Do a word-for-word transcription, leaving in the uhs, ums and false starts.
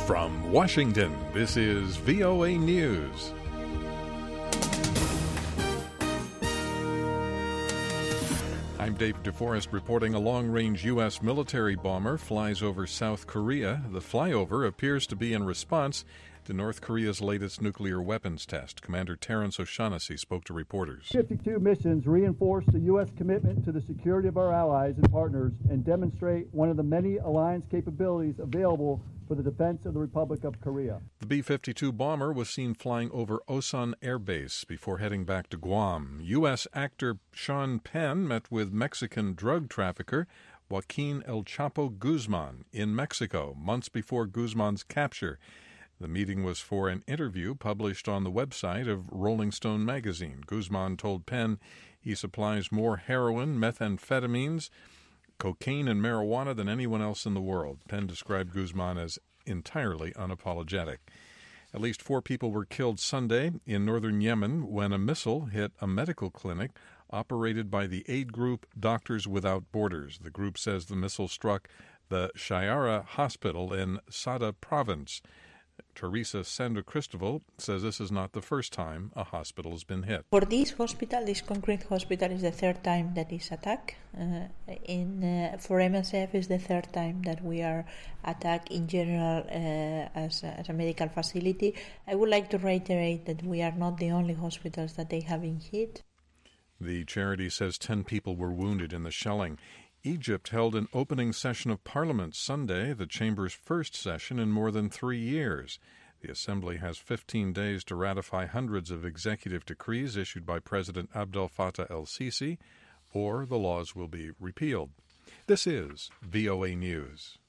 From Washington, this is V O A News. I'm Dave DeForest reporting. A long-range U S military bomber flies over South Korea. The flyover appears to be in response to North Korea's latest nuclear weapons test. Commander Terrence O'Shaughnessy spoke to reporters. fifty-two missions reinforce the U S commitment to the security of our allies and partners and demonstrate one of the many alliance capabilities available for the defense of the Republic of Korea. The B fifty-two bomber was seen flying over Osan Air Base before heading back to Guam. U S actor Sean Penn met with Mexican drug trafficker Joaquin El Chapo Guzman in Mexico months before Guzman's capture. The meeting was for an interview published on the website of Rolling Stone magazine. Guzman told Penn he supplies more heroin, methamphetamines, cocaine, and marijuana than anyone else in the world. Penn described Guzman as entirely unapologetic. At least four people were killed Sunday in northern Yemen when a missile hit a medical clinic operated by the aid group Doctors Without Borders. The group says the missile struck the Shayara Hospital in Sada province. Teresa Sandra Cristoval says this is not the first time a hospital has been hit. For this hospital, this concrete hospital, is the third time that is attacked. Uh, in uh, for M S F, is the third time that we are attacked in general uh, as, a, as a medical facility. I would like to reiterate that we are not the only hospitals that they have been hit. The charity says ten people were wounded in the shelling. Egypt held an opening session of Parliament Sunday, the chamber's first session in more than three years. The assembly has fifteen days to ratify hundreds of executive decrees issued by President Abdel Fattah el-Sisi, or the laws will be repealed. This is V O A News.